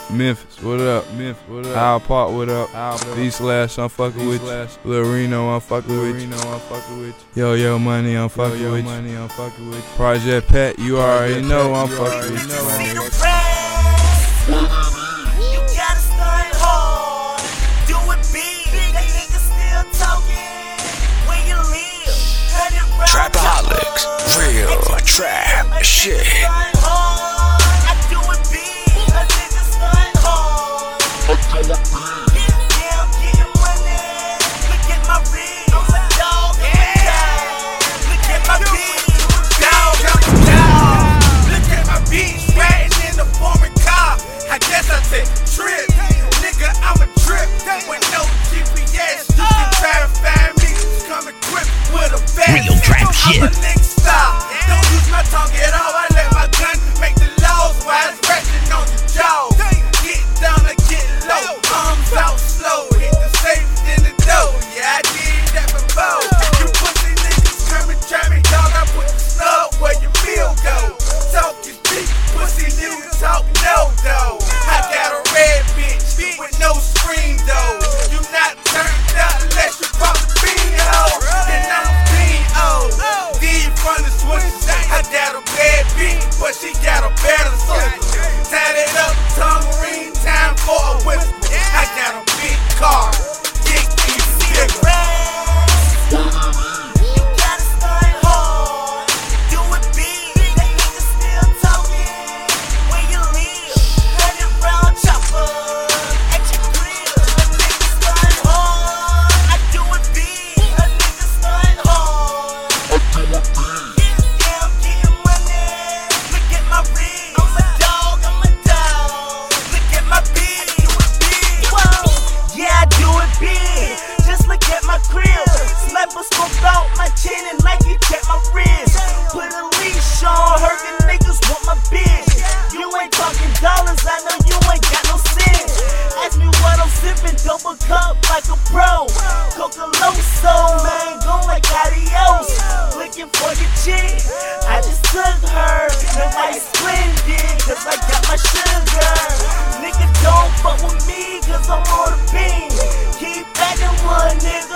Memphis, what up? Memphis, what up? Al Park, what up? D-Slash, I'm fucking with you. Lil Reno, I'm fucking with you. Yo Money, I'm fucking with you. Project Pat, you already know I'm fucking with you. You gotta start hard, do it big. That nigga still talking where you live. Trapaholics, real trap shit. I do it big. A nigga start hard. Yeah, I'm getting money. Look at my ring. I'm a dog. Look at my beat. Dog, I'm a dog. Look at my beat. Riding in the foreign car. I guess I take a trip. Nigga, I'm a trip. With no GPS, you can try to find me. Come equipped with a vest. Real trap shit. I'm a nigga style. Don't use my tongue at all. I let my gun make the laws while it's resting on your jaw. Get down or get low. Arms out slow. Hit the safe in the dough. Yeah, I did that before. You pussy niggas come and try me, dog. I put the snub where your meal go. Talk is cheap. Pussy niggas talk no, though. I got a red bitch with no screen, though. You not turned out unless you pop the bean hoe. And I'm a bean old. D from the switches. I got a bad bitch, but she got a better sister. Tied it up, tambourine, time for a whistle. I got a big car, dick even bigger. You gotta start hard, do it big. That nigga still talking where you live. 100-round chopper at your crib. A nigga start hard, I do it big. A nigga start hard. Yeah, I'm getting money. Look at my ring. I'm a dog. Look at my beat. I do it big. Whoa. Yeah, I do it big. Just look at my crib. Sniper scoped out my chin and Nike check my wrist. Put a leash on, hurting niggas want my bitch. You ain't talking dollars, I know you ain't got no sense. Ask me what I'm sipping, double cup like a pro. Coca-Loso, man, go like adios. Looking for your chick, I just took her. Nobody splendid, cause I got my sugar. Nigga, don't fuck with me, cause I'm on the beam. Keep acting one, nigga.